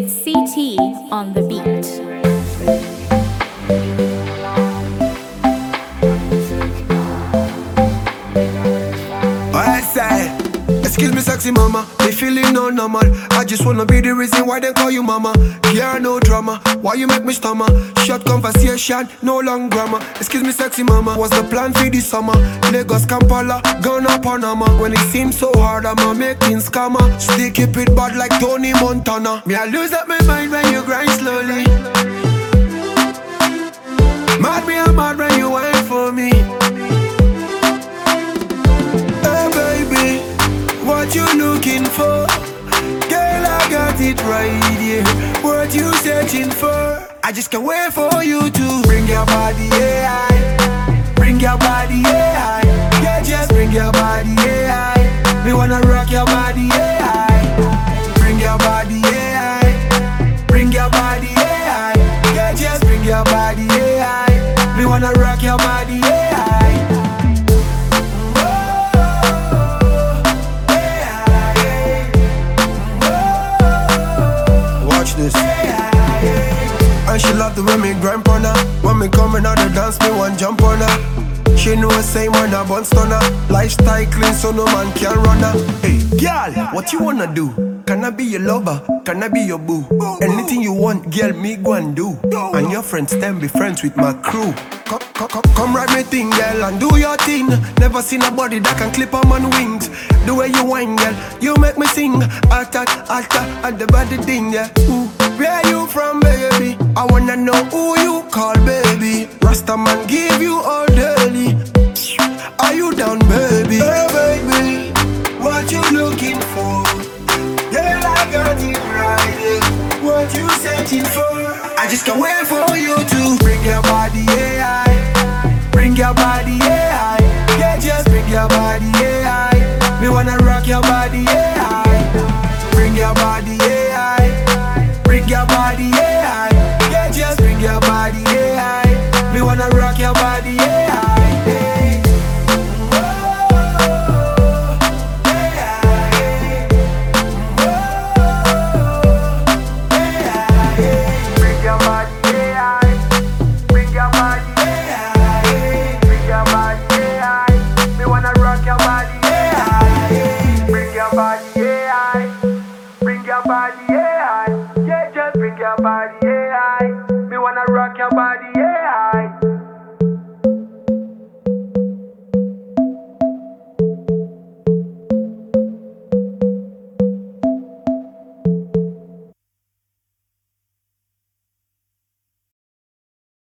It's CT on the beat. I say, excuse me sexy mama, me feeling no normal. I just wanna be the reason why they call you mama. Yeah, no drama, why you make me stammer? Short conversation, no long grammar. Excuse me sexy mama, what's the plan for this summer? Lagos, Kampala, Ghana, Panama. When it seems so hard, I'ma make things scammer. Still keep it bad like Tony Montana. Me I lose up my mind when you grind slowly. Mad me, I'm mad when you wait for me. What you looking for? Girl, I got it right here. What you searching for? I just can't wait for you to bring your body, yeah. Bring your body, yeah. Yeah, just bring your body, yeah. Me wanna rock your body, yeah. Bring your body, yeah. Bring your body, yeah. Yeah, just bring your body, yeah. Me wanna rock your body, yeah. This. And she love the way me grind on her. When me coming out the dance, me one jump on her. She know same when I bun stunner. Lifestyle clean so no man can run her. Hey, girl, what you wanna do? Can I be your lover? Can I be your boo? Anything you want, girl, me go and do. And your friends then be friends with my crew. Come ride me thing, girl, and do your thing. Never seen a body that can clip on man wings. The way you whine, girl, you make me sing. Alta, and the body thing, yeah. Ooh. Where you from, baby? I wanna know who you call baby. Rasta man give you all daily. Are you down, baby? Hey, baby, what you looking for? Girl, I got it right here. What you searching for? I just can't wait for you to bring your body, yeah. Bring your body, yeah. Yeah, just bring your body, yeah. Me wanna rock your body, yeah. Bring your body, yeah. Bring your body, yeah. Yeah, just bring your body, yeah. Me wanna rock your body, yeah. Body.